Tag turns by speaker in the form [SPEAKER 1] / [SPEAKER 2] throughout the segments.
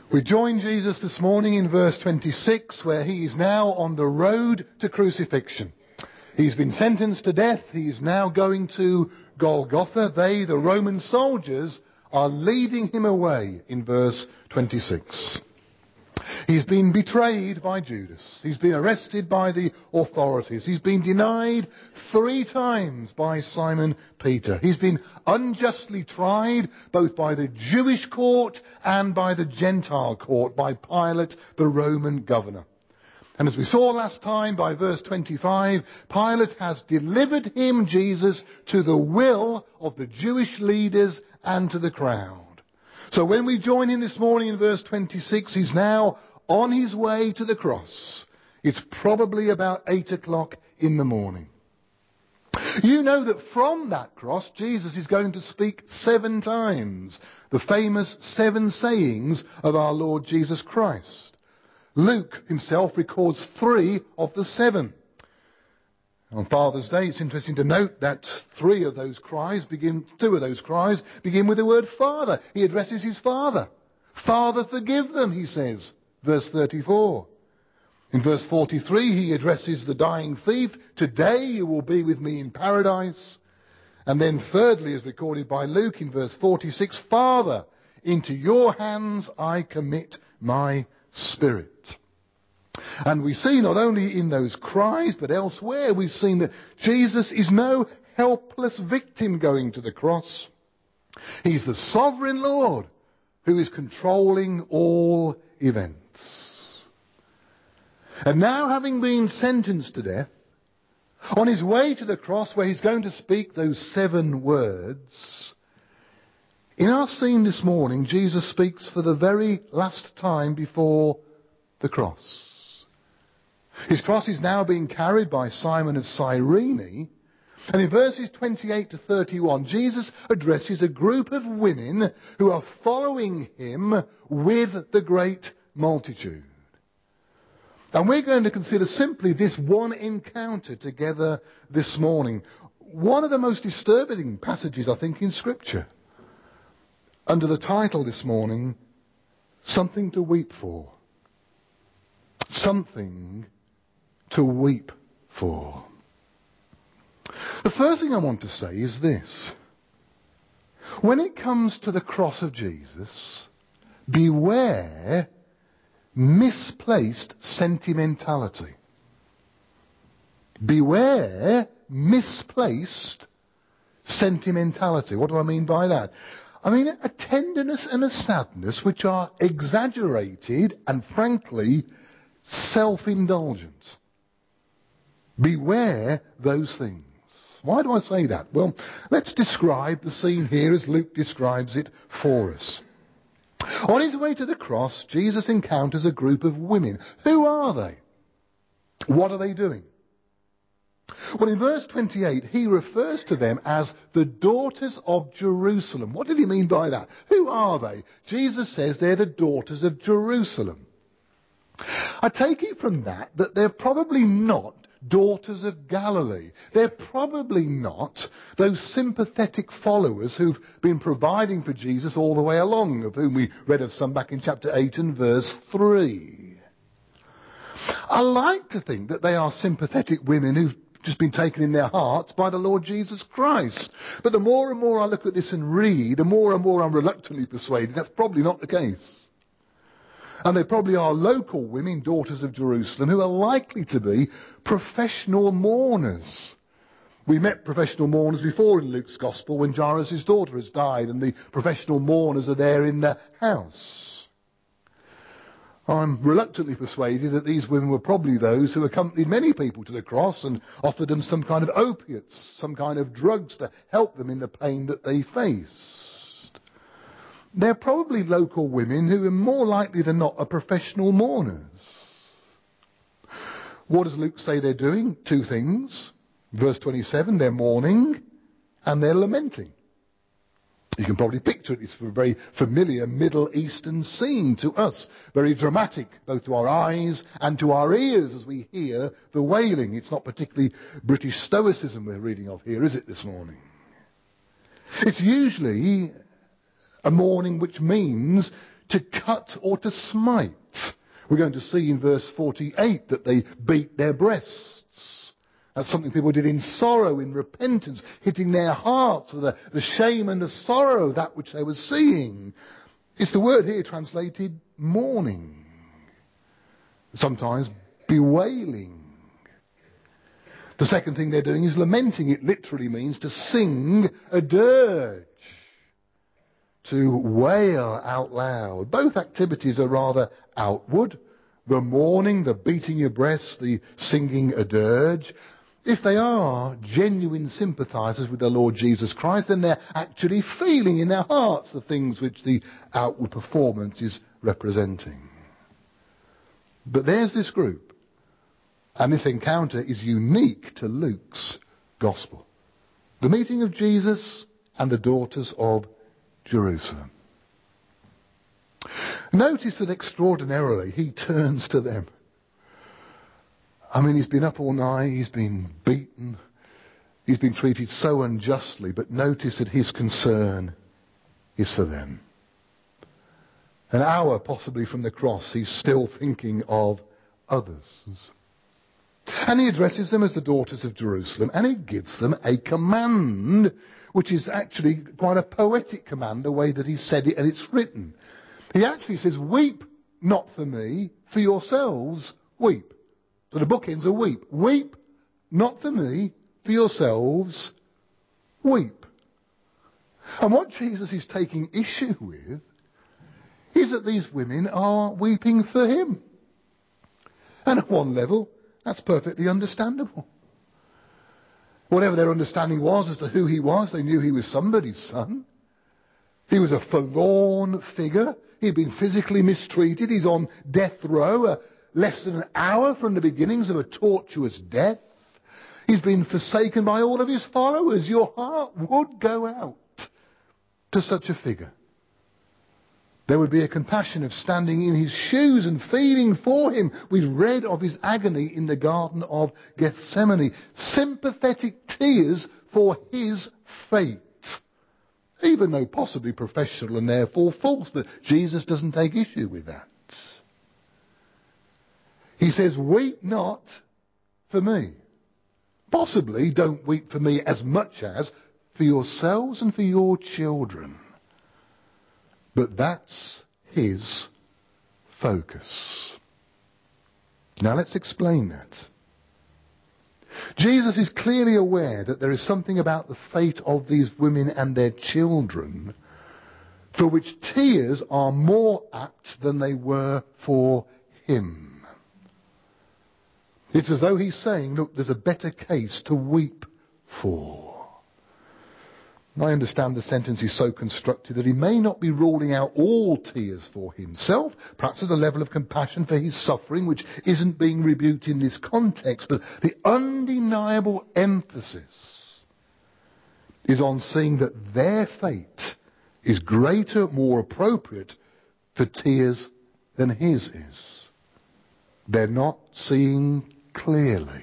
[SPEAKER 1] We join Jesus this morning in verse 26, where he is now on the road to crucifixion. He's been sentenced to death. He's now going to Golgotha. They, the Roman soldiers, are leading him away in verse 26. He's been betrayed by Judas. He's been arrested by the authorities. He's been denied 3 times by Simon Peter. He's been unjustly tried both by the Jewish court and by the Gentile court, by Pilate, the Roman governor. And as we saw last time by verse 25, Pilate has delivered him, Jesus, to the will of the Jewish leaders and to the crowd. So when we join in this morning in verse 26, he's now on his way to the cross. It's probably about 8 o'clock in the morning. You know that from that cross, Jesus is going to speak 7 times, the famous 7 sayings of our Lord Jesus Christ. Luke himself records 3 of the 7. On Father's Day, it's interesting to note that 2 of those cries begin with the word Father. He addresses his Father. Father, forgive them, he says. Verse 34. In verse 43, he addresses the dying thief. Today you will be with me in paradise. And then thirdly, as recorded by Luke in verse 46, Father, into your hands I commit my spirit. And we see not only in those cries, but elsewhere we've seen that Jesus is no helpless victim going to the cross. He's the sovereign Lord who is controlling all events. And now, having been sentenced to death, on his way to the cross where he's going to speak those 7 words, in our scene this morning, Jesus speaks for the very last time before the cross. His cross is now being carried by Simon of Cyrene. And in verses 28 to 31, Jesus addresses a group of women who are following him with the great multitude. And we're going to consider simply this one encounter together this morning. One of the most disturbing passages, I think, in Scripture. Under the title this morning, Something to Weep For. Something to weep for. The first thing I want to say is this. When it comes to the cross of Jesus, beware misplaced sentimentality. Beware misplaced sentimentality. What do I mean by that? I mean a tenderness and a sadness which are exaggerated and frankly self-indulgent. Beware those things. Why do I say that? Well, let's describe the scene here as Luke describes it for us. On his way to the cross, Jesus encounters a group of women. Who are they? What are they doing? Well, in verse 28, he refers to them as the daughters of Jerusalem. What did he mean by that? Who are they? Jesus says they're the daughters of Jerusalem. I take it from that they're probably not daughters of Galilee. They're probably not those sympathetic followers who've been providing for Jesus all the way along, of whom we read of some back in chapter 8 and verse 3. I like to think that they are sympathetic women who've just been taken in their hearts by the Lord Jesus Christ. But the more and more I look at this and read, the more and more I'm reluctantly persuaded that's probably not the case. And they probably are local women, daughters of Jerusalem, who are likely to be professional mourners. We met professional mourners before in Luke's Gospel when Jairus' daughter has died and the professional mourners are there in the house. I'm reluctantly persuaded that these women were probably those who accompanied many people to the cross and offered them some kind of opiates, some kind of drugs to help them in the pain that they faced. They're probably local women who are more likely than not are professional mourners. What does Luke say they're doing? 2 things. Verse 27, they're mourning and they're lamenting. You can probably picture it. It's a very familiar Middle Eastern scene to us. Very dramatic, both to our eyes and to our ears as we hear the wailing. It's not particularly British Stoicism we're reading of here, is it, this morning? It's usually a mourning which means to cut or to smite. We're going to see in verse 48 that they beat their breasts. That's something people did in sorrow, in repentance, hitting their hearts with the shame and the sorrow of that which they were seeing. It's the word here translated mourning, sometimes bewailing. The second thing they're doing is lamenting. It literally means to sing a dirge, to wail out loud. Both activities are rather outward. The mourning, the beating your breast, the singing a dirge. If they are genuine sympathizers with the Lord Jesus Christ, then they're actually feeling in their hearts the things which the outward performance is representing. But there's this group, and this encounter is unique to Luke's gospel. The meeting of Jesus and the daughters of Jerusalem. Notice that extraordinarily he turns to them. I mean, he's been up all night, he's been beaten, he's been treated so unjustly, but notice that his concern is for them. An hour possibly from the cross, he's still thinking of others. And he addresses them as the daughters of Jerusalem, and he gives them a command, which is actually quite a poetic command, the way that he said it and it's written. He actually says, weep not for me, for yourselves weep. So the bookends are weep. Weep not for me, for yourselves weep. And what Jesus is taking issue with is that these women are weeping for him. And at one level, that's perfectly understandable. Whatever their understanding was as to who he was, they knew he was somebody's son. He was a forlorn figure. He'd been physically mistreated. He's on death row, less than an hour from the beginnings of a tortuous death. He's been forsaken by all of his followers. Your heart would go out to such a figure. There would be a compassion of standing in his shoes and feeling for him. We've read of his agony in the Garden of Gethsemane. Sympathetic tears for his fate. Even though possibly professional and therefore false, but Jesus doesn't take issue with that. He says, weep not for me. Possibly don't weep for me as much as for yourselves and for your children. But that's his focus. Now let's explain that. Jesus is clearly aware that there is something about the fate of these women and their children for which tears are more apt than they were for him. It's as though he's saying, look, there's a better case to weep for. I understand the sentence is so constructed that he may not be ruling out all tears for himself. Perhaps there's a level of compassion for his suffering which isn't being rebuked in this context. But the undeniable emphasis is on seeing that their fate is greater, more appropriate for tears than his is. They're not seeing clearly.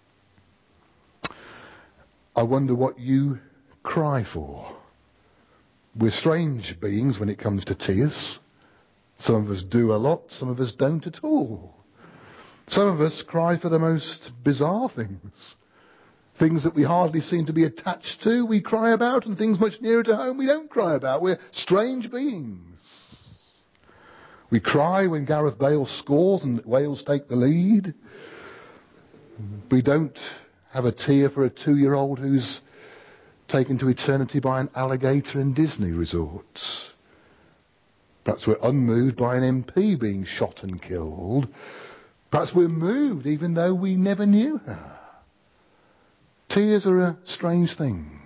[SPEAKER 1] I wonder what you cry for. We're strange beings when it comes to tears. Some of us do a lot, some of us don't at all. Some of us cry for the most bizarre things. Things that we hardly seem to be attached to, we cry about, and things much nearer to home we don't cry about. We're strange beings. We cry when Gareth Bale scores and Wales take the lead. We don't have a tear for a 2-year-old who's taken to eternity by an alligator in Disney resorts. Perhaps we're unmoved by an MP being shot and killed. Perhaps we're moved even though we never knew her. Tears are a strange thing.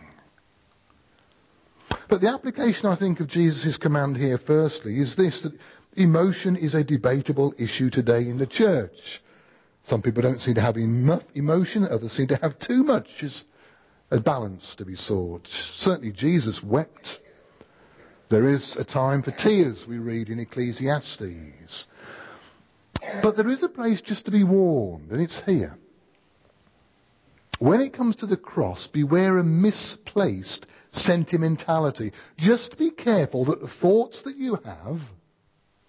[SPEAKER 1] But the application, I think, of Jesus' command here firstly is this, that emotion is a debatable issue today in the church. Some people don't seem to have enough emotion, others seem to have too much. There's a balance to be sought. Certainly Jesus wept. There is a time for tears, we read in Ecclesiastes. But there is a place just to be warned, and it's here. When it comes to the cross, beware a misplaced sentimentality. Just be careful that the thoughts that you have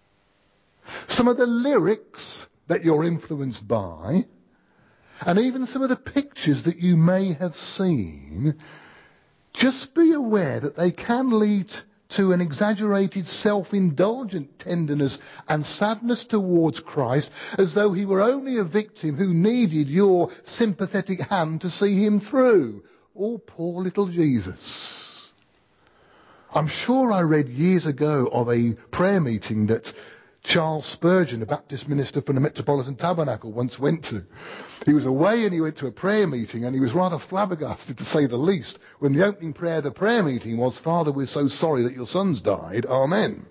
[SPEAKER 1] some of the lyrics that you're influenced by, and even some of the pictures that you may have seen, just be aware that they can lead to an exaggerated self-indulgent tenderness and sadness towards Christ, as though he were only a victim who needed your sympathetic hand to see him through. Oh, poor little Jesus. I'm sure I read years ago of a prayer meeting that Charles Spurgeon, a Baptist minister from the Metropolitan Tabernacle, once went to. He was away and he went to a prayer meeting, and he was rather flabbergasted, to say the least, when the opening prayer of the prayer meeting was, "Father, we're so sorry that your son's died. Amen."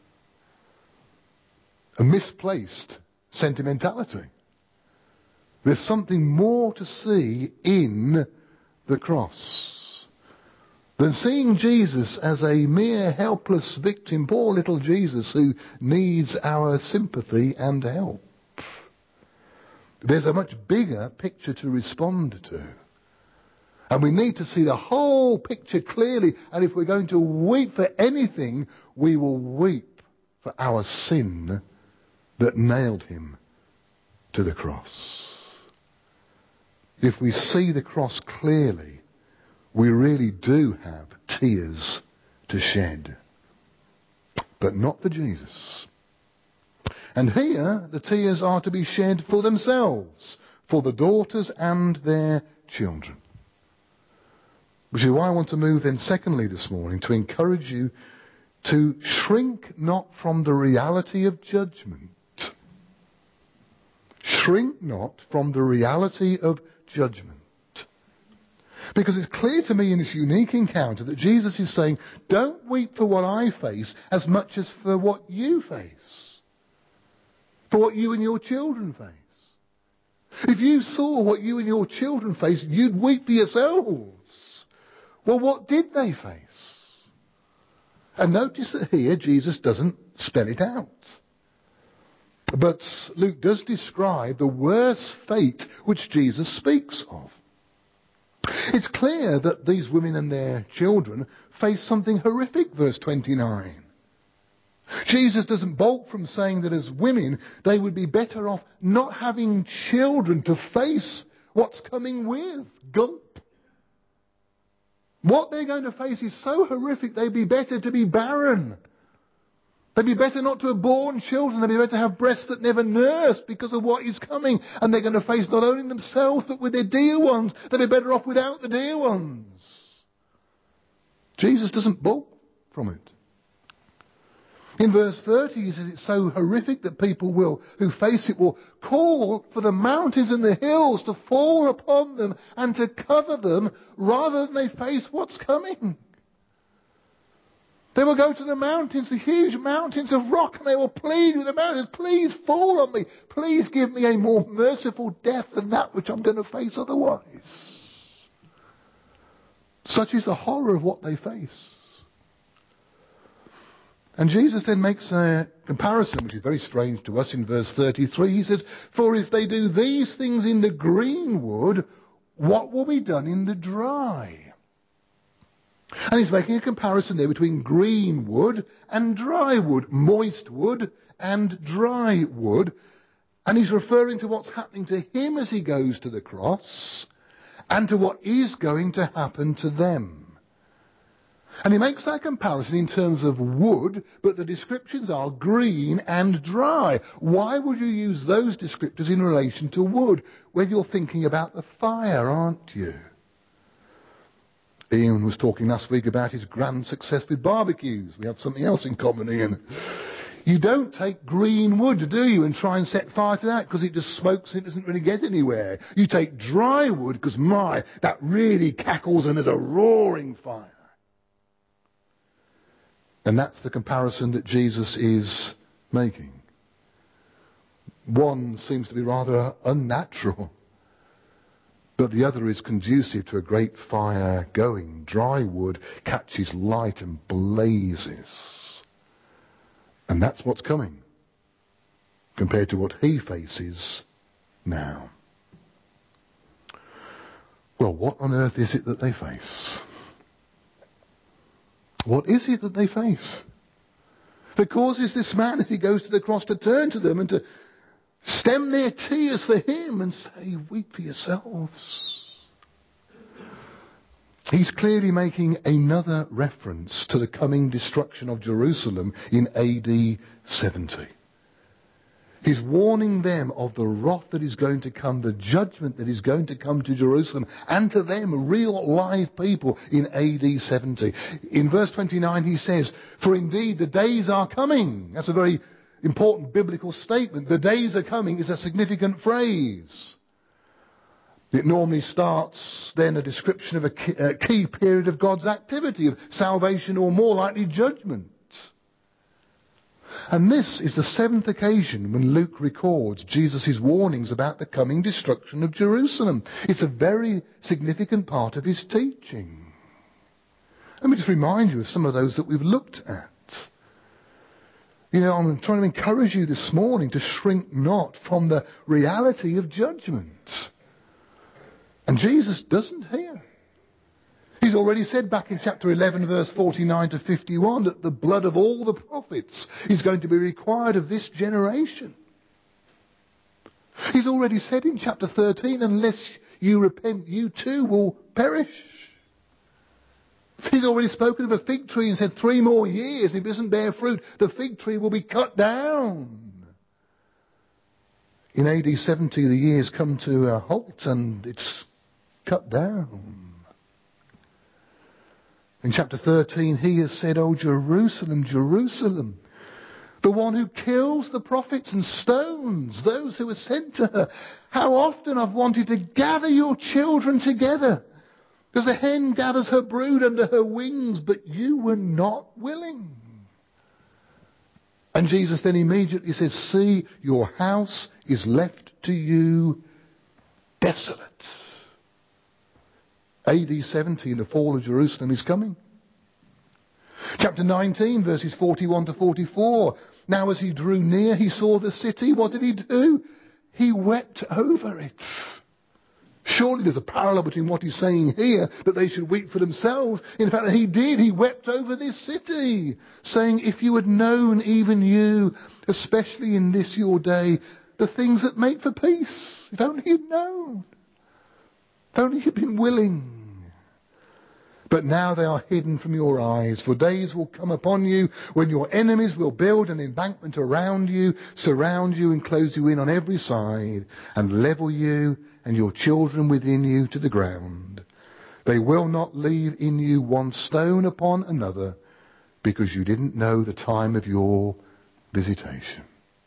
[SPEAKER 1] A misplaced sentimentality. There's something more to see in the cross than seeing Jesus as a mere helpless victim, poor little Jesus who needs our sympathy and help. There's a much bigger picture to respond to. And we need to see the whole picture clearly. And if we're going to weep for anything, we will weep for our sin that nailed him to the cross. If we see the cross clearly, we really do have tears to shed. But not for Jesus. And here, the tears are to be shed for themselves, for the daughters and their children. Which is why I want to move then secondly this morning, to encourage you to shrink not from the reality of judgment. Shrink not from the reality of judgment. Because it's clear to me in this unique encounter that Jesus is saying, don't weep for what I face as much as for what you face. For what you and your children face. If you saw what you and your children face, you'd weep for yourselves. Well, what did they face? And notice that here Jesus doesn't spell it out. But Luke does describe the worst fate which Jesus speaks of. It's clear that these women and their children face something horrific, verse 29. Jesus doesn't balk from saying that as women, they would be better off not having children to face what's coming with. Gulp. What they're going to face is so horrific, they'd be better to be barren. They'd be better not to have born children. They'd be better to have breasts that never nurse because of what is coming. And they're going to face not only themselves, but with their dear ones. They'd be better off without the dear ones. Jesus doesn't balk from it. In verse 30, he says it's so horrific that people who face it will call for the mountains and the hills to fall upon them and to cover them rather than they face what's coming. They will go to the mountains, the huge mountains of rock, and they will plead with the mountains, please fall on me. Please give me a more merciful death than that which I'm going to face otherwise. Such is the horror of what they face. And Jesus then makes a comparison, which is very strange to us in verse 33. He says, for if they do these things in the green wood, what will be done in the dry? And he's making a comparison there between green wood and dry wood, moist wood and dry wood. And he's referring to what's happening to him as he goes to the cross and to what is going to happen to them. And he makes that comparison in terms of wood, but the descriptions are green and dry. Why would you use those descriptors in relation to wood when you're thinking about the fire, aren't you? Ian was talking last week about his grand success with barbecues. We have something else in common, Ian. You don't take green wood, do you, and try and set fire to that because it just smokes and it doesn't really get anywhere. You take dry wood because, that really cackles and there's a roaring fire. And that's the comparison that Jesus is making. One seems to be rather unnatural, but the other is conducive to a great fire going. Dry wood catches light and blazes. And that's what's coming, compared to what he faces now. Well, what on earth is it that they face? What is it that they face? that causes this man, if he goes to the cross, to turn to them and to stem their tears for him and say, weep for yourselves. He's clearly making another reference to the coming destruction of Jerusalem in AD 70. He's warning them of the wrath that is going to come, the judgment that is going to come to Jerusalem and to them, real live people, in AD 70. In verse 29 he says, for indeed the days are coming. That's a very important biblical statement. The days are coming is a significant phrase. It normally starts then a description of a key period of God's activity, of salvation or more likely judgment. And this is the seventh occasion when Luke records Jesus' warnings about the coming destruction of Jerusalem. It's a very significant part of his teaching. Let me just remind you of some of those that we've looked at. You know, I'm trying to encourage you this morning to shrink not from the reality of judgment. And Jesus doesn't here. He's already said back in chapter 11, verse 49 to 51, that the blood of all the prophets is going to be required of this generation. He's already said in chapter 13, unless you repent, you too will perish. He's already spoken of a fig tree and said 3 more years, if it doesn't bear fruit, the fig tree will be cut down. In AD 70, the years come to a halt and it's cut down. In chapter 13, he has said, "Oh, Jerusalem, Jerusalem, the one who kills the prophets and stones those who are sent to her. How often I've wanted to gather your children together, as a hen gathers her brood under her wings, but you were not willing." And Jesus then immediately says, "See, your house is left to you desolate." AD 70, and the fall of Jerusalem is coming. Chapter 19, verses 41 to 44. Now as he drew near, he saw the city. What did he do? He wept over it. Surely there's a parallel between what he's saying here, that they should weep for themselves. In fact, he did. He wept over this city, saying, "If you had known, even you, especially in this your day, the things that make for peace. If only you'd known. If only you'd been willing. But now they are hidden from your eyes. For days will come upon you when your enemies will build an embankment around you, surround you and close you in on every side, and level you and your children within you to the ground. They will not leave in you one stone upon another, because you didn't know the time of your visitation."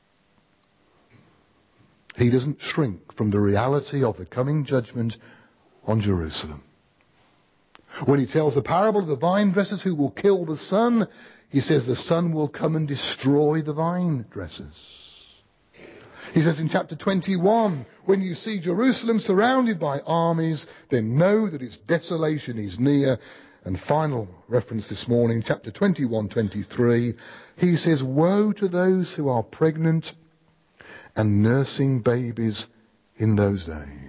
[SPEAKER 1] He doesn't shrink from the reality of the coming judgment on Jerusalem. When he tells the parable of the vine dressers who will kill the son, he says the son will come and destroy the vine dressers. He says in chapter 21, when you see Jerusalem surrounded by armies, then know that its desolation is near. And final reference this morning, chapter 21:23, he says, "Woe to those who are pregnant and nursing babies in those days."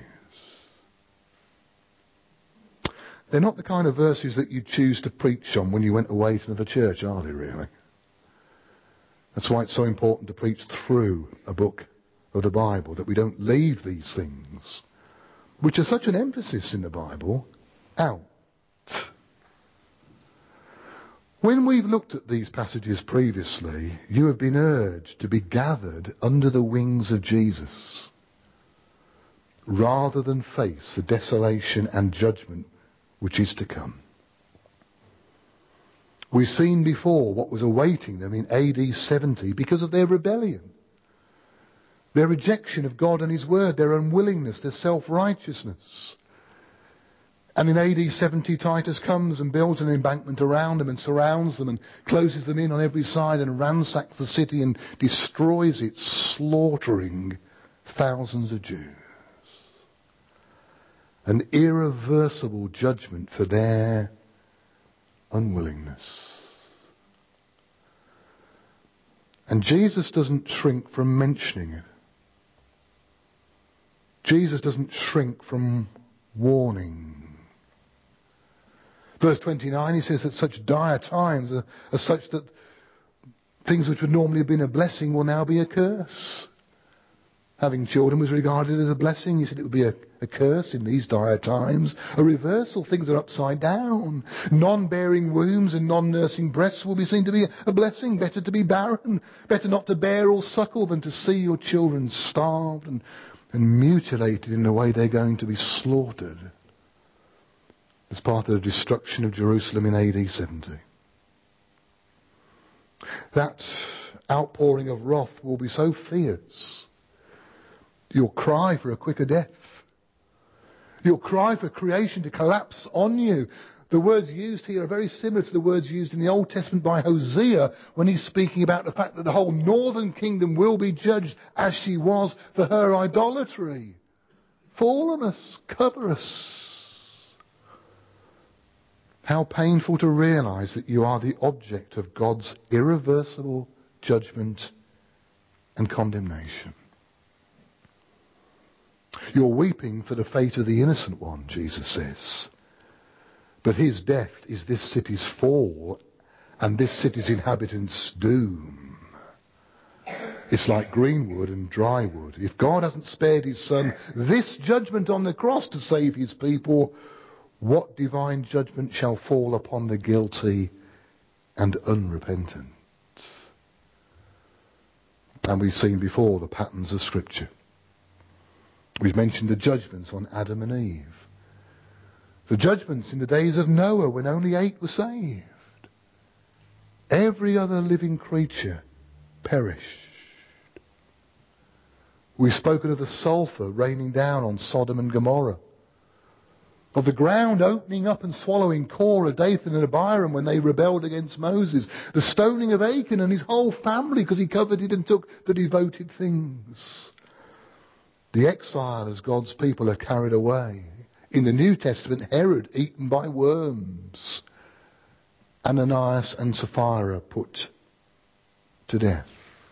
[SPEAKER 1] They're not the kind of verses that you'd choose to preach on when you went away to another church, are they really? That's why it's so important to preach through a book of the Bible, that we don't leave these things, which are such an emphasis in the Bible, out. When we've looked at these passages previously, you have been urged to be gathered under the wings of Jesus, rather than face the desolation and judgment which is to come. We've seen before what was awaiting them in AD 70 because of their rebellion, their rejection of God and His Word, their unwillingness, their self-righteousness. And in AD 70, Titus comes and builds an embankment around them and surrounds them and closes them in on every side and ransacks the city and destroys it, slaughtering thousands of Jews. An irreversible judgment for their unwillingness. And Jesus doesn't shrink from mentioning it. Jesus doesn't shrink from warning. Verse 29, he says that such dire times are such that Things which would normally have been a blessing will now be a curse. Having children was regarded as a blessing. He said it would be a curse in these dire times. A reversal. Things are upside down. Non-bearing wombs and non-nursing breasts will be seen to be a blessing. Better to be barren. Better not to bear or suckle than to see your children starved and mutilated in the way they're going to be slaughtered as part of the destruction of Jerusalem in AD 70. That outpouring of wrath will be so fierce. You'll cry for a quicker death. You'll cry for creation to collapse on you. The words used here are very similar to the words used in the Old Testament by Hosea when he's speaking about the fact that the whole northern kingdom will be judged as she was for her idolatry. Fall on us, cover us. How painful to realize that you are the object of God's irreversible judgment and condemnation. You're weeping for the fate of the innocent one, Jesus says. But his death is this city's fall and this city's inhabitants' doom. It's like green wood and dry wood. If God hasn't spared his son this judgment on the cross to save his people, what divine judgment shall fall upon the guilty and unrepentant? And we've seen before the patterns of Scripture. We've mentioned the judgments on Adam and Eve. The judgments in the days of Noah when only 8 were saved. Every other living creature perished. We've spoken of the sulphur raining down on Sodom and Gomorrah. Of the ground opening up and swallowing Korah, Dathan and Abiram when they rebelled against Moses. The stoning of Achan and his whole family because he coveted and took the devoted things. The exile as God's people are carried away. In the New Testament, Herod eaten by worms. Ananias and Sapphira put to death.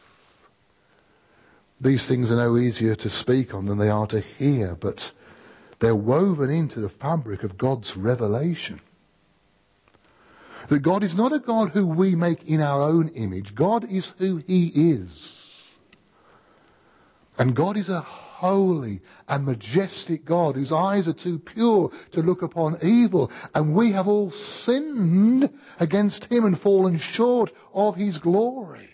[SPEAKER 1] These things are no easier to speak on than they are to hear, but they're woven into the fabric of God's revelation. That God is not a God who we make in our own image. God is who he is. And God is a holy and majestic God whose eyes are too pure to look upon evil. And we have all sinned against him and fallen short of his glory.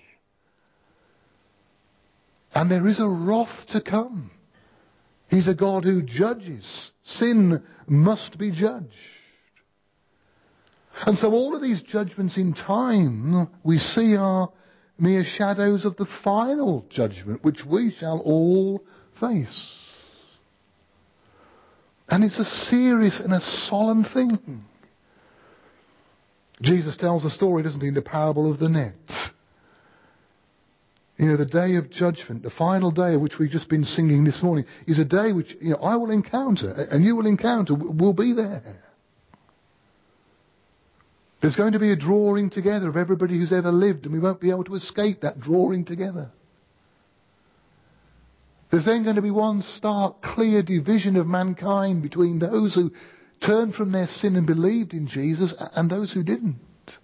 [SPEAKER 1] And there is a wrath to come. He's a God who judges. Sin must be judged. And so all of these judgments in time we see are mere shadows of the final judgment which we shall all face. And it's a serious and a solemn thing. Jesus tells a story, doesn't he, in the parable of the net. You know, the day of judgment, the final day of which we've just been singing this morning, is a day which, I will encounter, and you will encounter, we'll be there. There's going to be a drawing together of everybody who's ever lived, and we won't be able to escape that drawing together. There's then going to be one stark, clear division of mankind between those who turned from their sin and believed in Jesus and those who didn't.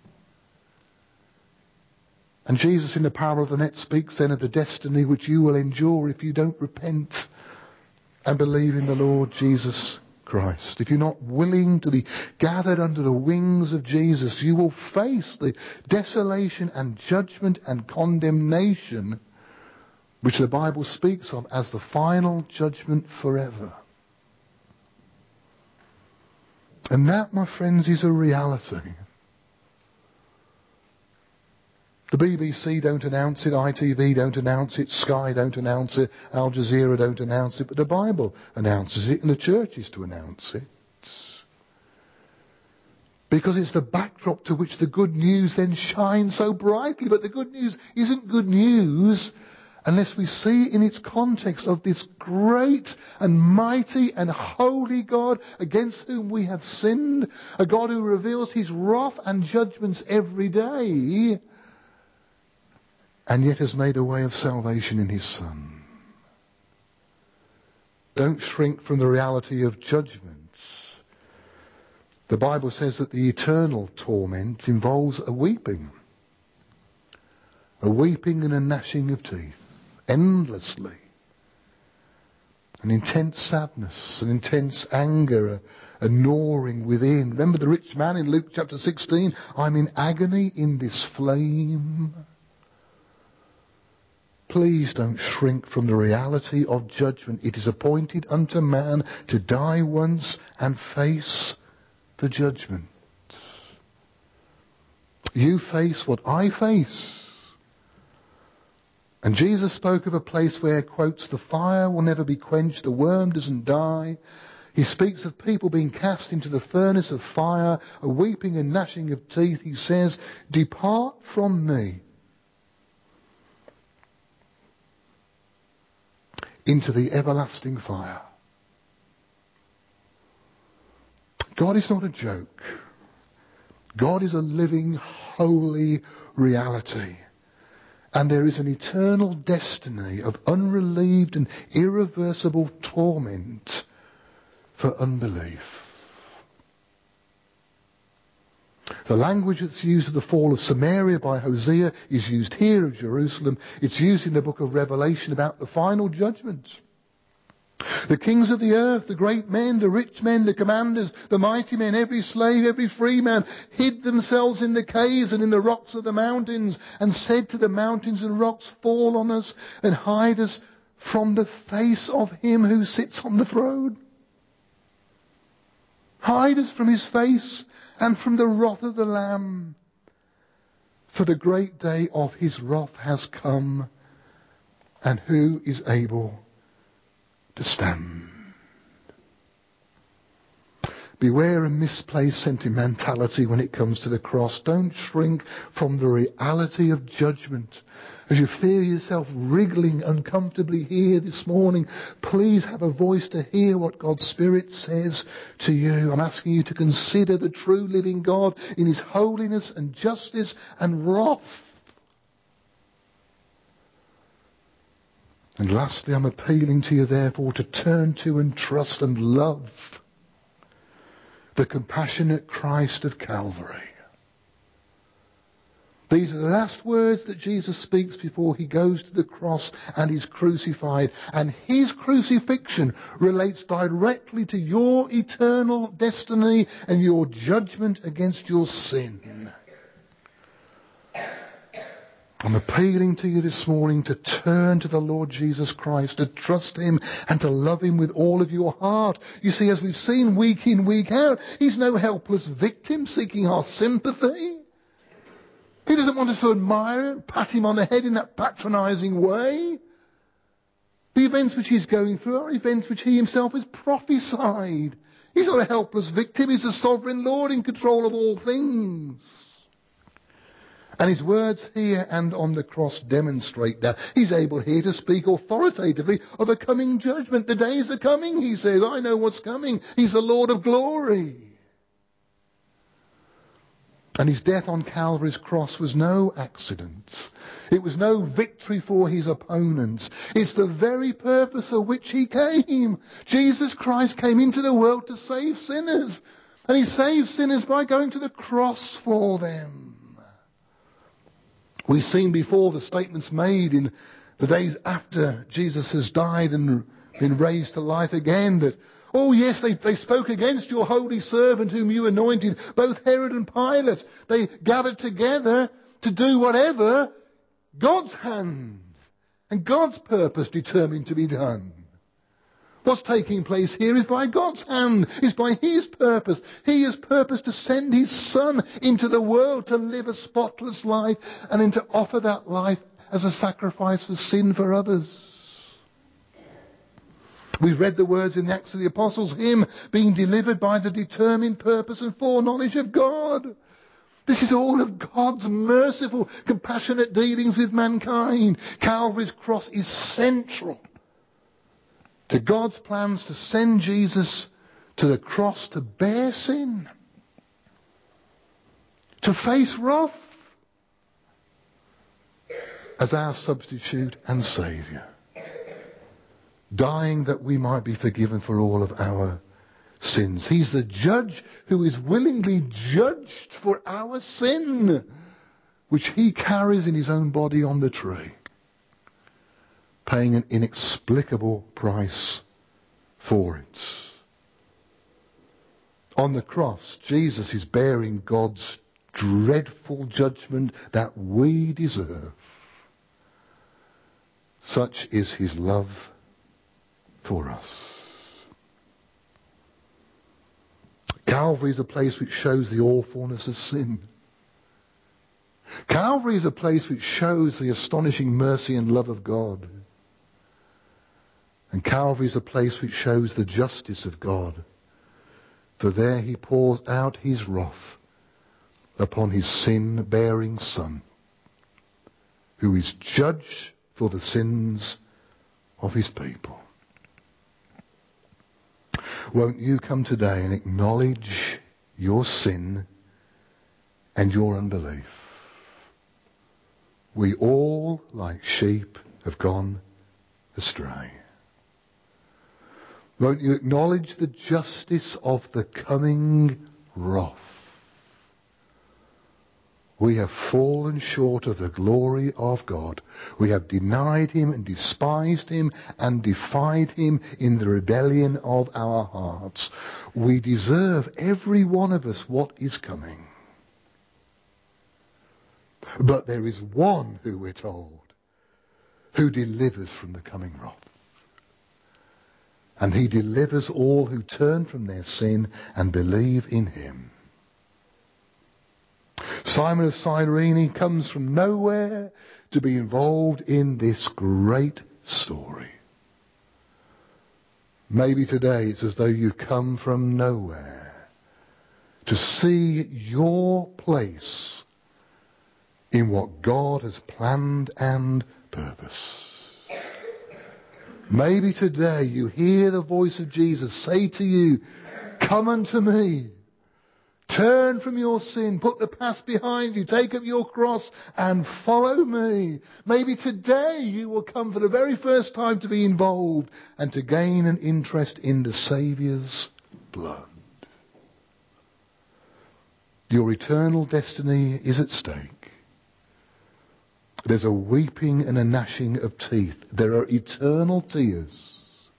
[SPEAKER 1] And Jesus in the parable of the net speaks then of the destiny which you will endure if you don't repent and believe in the Lord Jesus Christ. If you're not willing to be gathered under the wings of Jesus, you will face the desolation and judgment and condemnation which the Bible speaks of as the final judgment forever. And that, my friends, is a reality. The BBC don't announce it, ITV don't announce it, Sky don't announce it, Al Jazeera don't announce it, but the Bible announces it and the church is to announce it. Because it's the backdrop to which the good news then shines so brightly. But the good news isn't good news unless we see in its context of this great and mighty and holy God against whom we have sinned, a God who reveals his wrath and judgments every day, and yet has made a way of salvation in his Son. Don't shrink from the reality of judgments. The Bible says that the eternal torment involves a weeping. a weeping and a gnashing of teeth, endlessly. An intense sadness, an intense anger, a gnawing within. Remember the rich man in Luke chapter 16? I'm in agony in this flame. Please don't shrink from the reality of judgment. It is appointed unto man to die once and face the judgment. You face what I face. And Jesus spoke of a place where, quotes, the fire will never be quenched, the worm doesn't die. He speaks of people being cast into the furnace of fire, a weeping and gnashing of teeth. He says, depart from me into the everlasting fire. God is not a joke. God is a living, holy reality. And there is an eternal destiny of unrelieved and irreversible torment for unbelief. The language that's used of the fall of Samaria by Hosea is used here of Jerusalem. It's used in the book of Revelation about the final judgment. The kings of the earth, the great men, the rich men, the commanders, the mighty men, every slave, every free man, hid themselves in the caves and in the rocks of the mountains, and said to the mountains and rocks, fall on us and hide us from the face of him who sits on the throne. Hide us from his face and from the wrath of the Lamb. For the great day of his wrath has come, and who is able to stand? Beware of misplaced sentimentality when it comes to the cross. Don't shrink from the reality of judgment. As you feel yourself wriggling uncomfortably here this morning, please have a voice to hear what God's Spirit says to you. I'm asking you to consider the true living God in his holiness and justice and wrath. And lastly, I'm appealing to you therefore to turn to and trust and love the compassionate Christ of Calvary. These are the last words that Jesus speaks before he goes to the cross and is crucified. And his crucifixion relates directly to your eternal destiny and your judgment against your sin. I'm appealing to you this morning to turn to the Lord Jesus Christ, to trust him and to love him with all of your heart. You see, as we've seen week in, week out, he's no helpless victim seeking our sympathy. He doesn't want us to admire him, pat him on the head in that patronising way. The events which he's going through are events which he himself has prophesied. He's not a helpless victim. He's a sovereign Lord in control of all things. And his words here and on the cross demonstrate that. He's able here to speak authoritatively of a coming judgment. The days are coming, he says. I know what's coming. He's the Lord of glory. And his death on Calvary's cross was no accident. It was no victory for his opponents. It's the very purpose for which he came. Jesus Christ came into the world to save sinners. And he saved sinners by going to the cross for them. We've seen before the statements made in the days after Jesus has died and been raised to life again that, oh yes, they spoke against your holy servant whom you anointed, both Herod and Pilate. They gathered together to do whatever God's hand and God's purpose determined to be done. What's taking place here is by God's hand, is by his purpose. He has purposed to send his Son into the world to live a spotless life and then to offer that life as a sacrifice for sin for others. We've read the words in the Acts of the Apostles, him being delivered by the determined purpose and foreknowledge of God. This is all of God's merciful, compassionate dealings with mankind. Calvary's cross is central to God's plans to send Jesus to the cross to bear sin, to face wrath as our substitute and Saviour, dying that we might be forgiven for all of our sins. He's the judge who is willingly judged for our sin. which he carries in his own body on the tree, paying an inexplicable price for it. On the cross, Jesus is bearing God's dreadful judgment that we deserve. Such is his love for us. Calvary is a place which shows the awfulness of sin. Calvary is a place which shows the astonishing mercy and love of God. And Calvary is a place which shows the justice of God. For there he pours out his wrath upon his sin-bearing Son, who is judge for the sins of his people. Won't you come today and acknowledge your sin and your unbelief? We all, like sheep, have gone astray. Won't you acknowledge the justice of the coming wrath? We have fallen short of the glory of God. We have denied him and despised him and defied him in the rebellion of our hearts. We deserve, every one of us, what is coming. But there is one, who we're told, who delivers from the coming wrath. And he delivers all who turn from their sin and believe in him. Simon of Cyrene comes from nowhere to be involved in this great story. Maybe today it's as though you come from nowhere to see your place in what God has planned and purposed. Maybe today you hear the voice of Jesus say to you, "Come unto me. Turn from your sin, put the past behind you, take up your cross and follow me." Maybe today you will come for the very first time to be involved and to gain an interest in the Saviour's blood. Your eternal destiny is at stake. There's a weeping and a gnashing of teeth. There are eternal tears.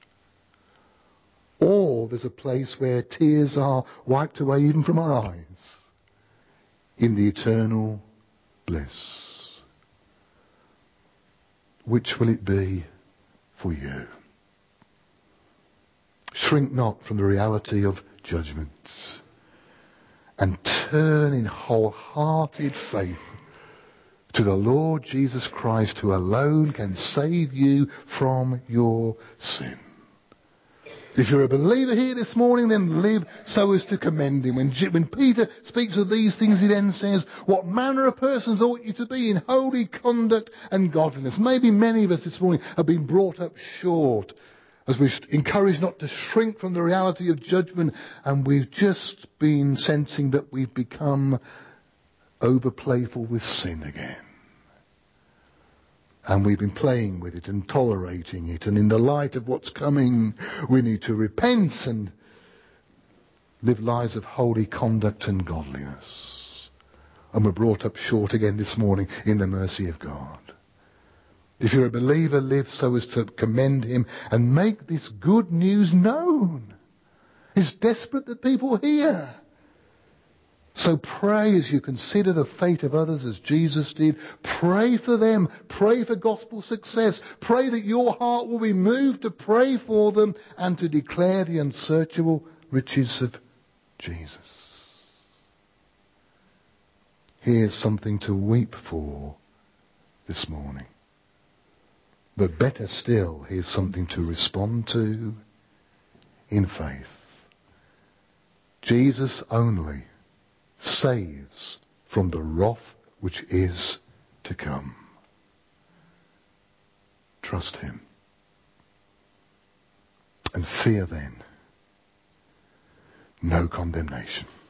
[SPEAKER 1] Or there's a place where tears are wiped away even from our eyes in the eternal bliss. Which will it be for you? Shrink not from the reality of judgment and turn in wholehearted faith to the Lord Jesus Christ, who alone can save you from your sin. If you're a believer here this morning, then live so as to commend him. When Peter speaks of these things, he then says, "What manner of persons ought you to be in holy conduct and godliness?" Maybe many of us this morning have been brought up short as we're encouraged not to shrink from the reality of judgment, and we've just been sensing that we've become over playful with sin again. And we've been playing with it and tolerating it. And in the light of what's coming, we need to repent and live lives of holy conduct and godliness. And we're brought up short again this morning in the mercy of God. If you're a believer, live so as to commend him and make this good news known. It's desperate that people hear. So pray as you consider the fate of others as Jesus did. Pray for them. Pray for gospel success. Pray that your heart will be moved to pray for them and to declare the unsearchable riches of Jesus. Here's something to weep for this morning. But better still, here's something to respond to in faith. Jesus only saves from the wrath which is to come. Trust him. And fear then no condemnation.